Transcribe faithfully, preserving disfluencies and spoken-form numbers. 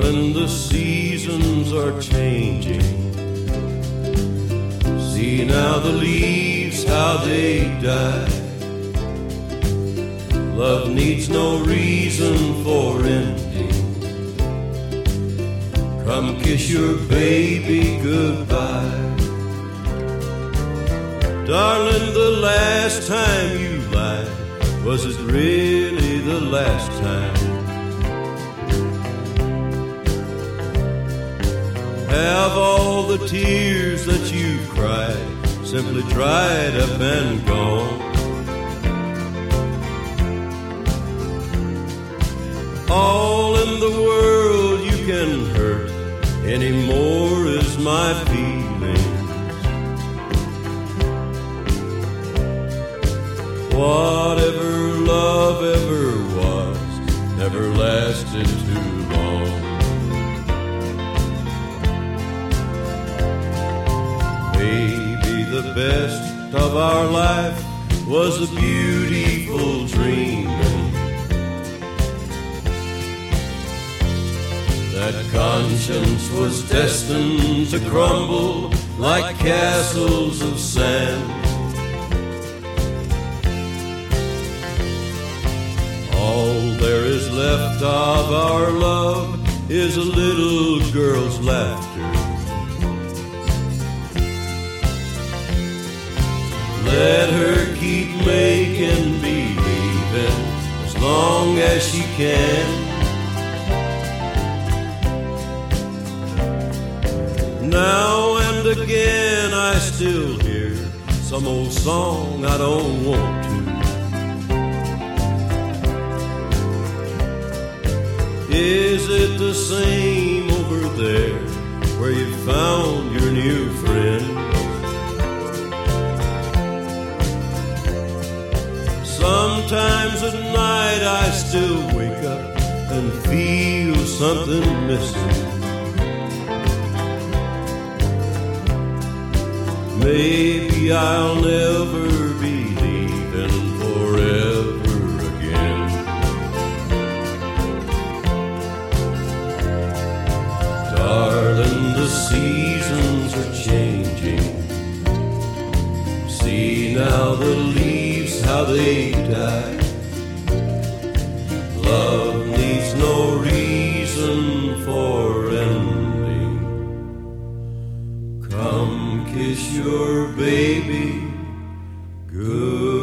Darling, the seasons are changing. See now the leaves, how they die. Love needs no reason for ending. Come kiss your baby goodbye. Darling, the last time you lied, was it really the last time? Have all the tears that you cried simply dried up and gone? All in the world you can hurt anymore is my feelings. Whatever love ever was never lasted too long. Maybe the best of our life was a beautiful dream. That conscience was destined to crumble like castles of sand. All there is left of our love is a little girl's laughter. Let her keep making believing as long as she can. Now and again I still hear some old song I don't want to. Is it the same over there where you found your new friend? Sometimes at night I still wake up and feel something missing. Maybe I'll never be leaving forever again. Darling, the seasons are changing. See now the leaves, how they die. Love needs no reason for ending. Come kiss your baby good.